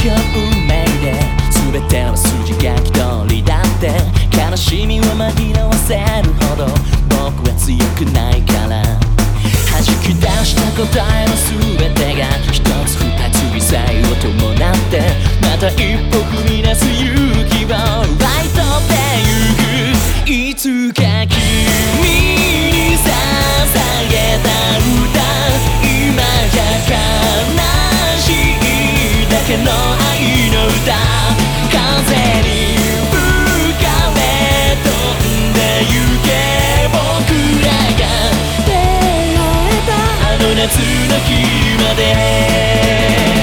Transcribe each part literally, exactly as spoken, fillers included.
運命で全ての筋書き通りだって悲しみを紛らわせるほど僕は強くないから弾き出した答えの全てが一つ二つ微細を伴ってまた一歩踏み出す勇気を奪い取ってゆくいつか君に捧げた歌今じゃ悲しいだけの愛の歌風に吹かれ飛んでゆけ僕らが出会えたあの夏の日まで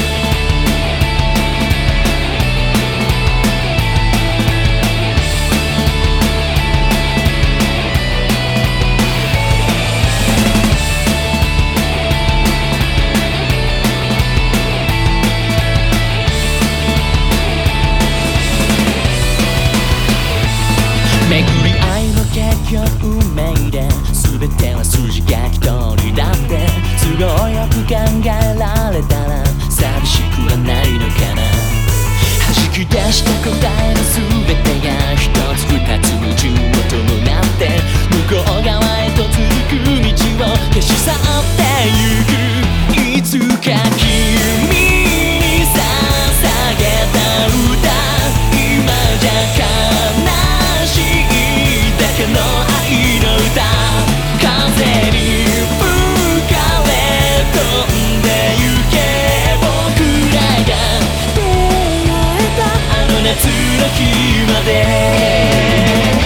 巡り合いの結局運命で全ては筋書き通りだって都合よく考えられたら寂しくはないのかな弾き出した答えの全てが一つ二つ矛盾を伴って向こう側へと続く道を消し去ってゆくいつか君に捧げた歌今じゃ悲しいだけの愛の歌風に吹かれ飛んでゆけ僕らが出会えたあの夏の日まで